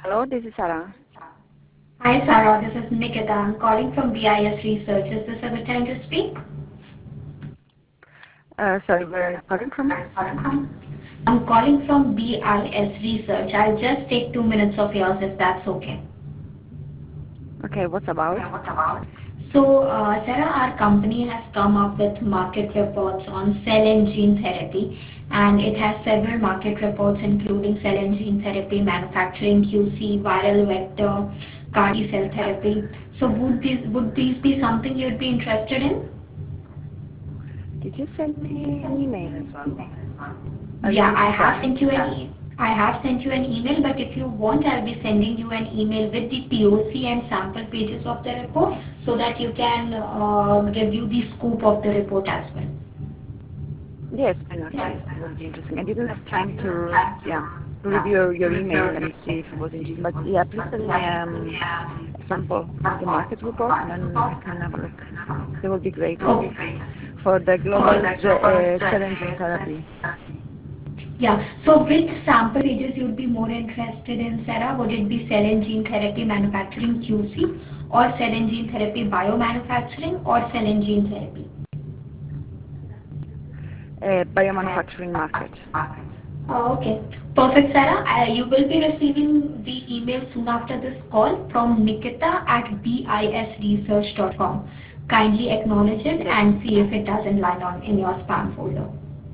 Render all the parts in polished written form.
Hello, this is Sarah. Hi Sarah, this is Nikita. I'm calling from BIS Research. Is this a good time to speak? Sorry, where are you calling from? I'm calling from BIS Research. I'll just take 2 minutes of yours if that's okay. Okay, what's about? Sarah, our company has come up with market reports on cell and gene therapy, and it has several market reports including cell and gene therapy, manufacturing, QC, viral vector, CAR T cell therapy. So, would these be something you'd be interested in? Did you send me an email as well? I Yeah, received some. I have sent you an email, but if you want, I'll be sending you an email with the POC and sample pages of the report so that you can review the scoop of the report as well. Yes, why not? Yes, it will be interesting. I didn't have time to, yeah, to review your email and see if it was interesting. But yeah, please send me a sample of the market report and then I can have a look. That would be great. Okay. For the global cell and gene therapy. Yeah. So which sample pages you'd be more interested in, Sarah? Would it be cell and gene therapy manufacturing QC or cell and gene therapy biomanufacturing or cell and gene therapy? Biomanufacturing market. Oh, okay. Perfect, Sarah. You will be receiving the email soon after this call from Nikita at bisresearch.com. Kindly acknowledge it Yes, and see if it doesn't land on in your spam folder.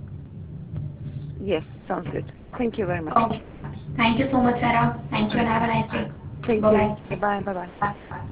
yes, sounds good. Thank you very much. Okay. Thank you so much, Sarah. Thank you and have a nice day. Thank you. Bye-bye. Bye-bye, bye-bye.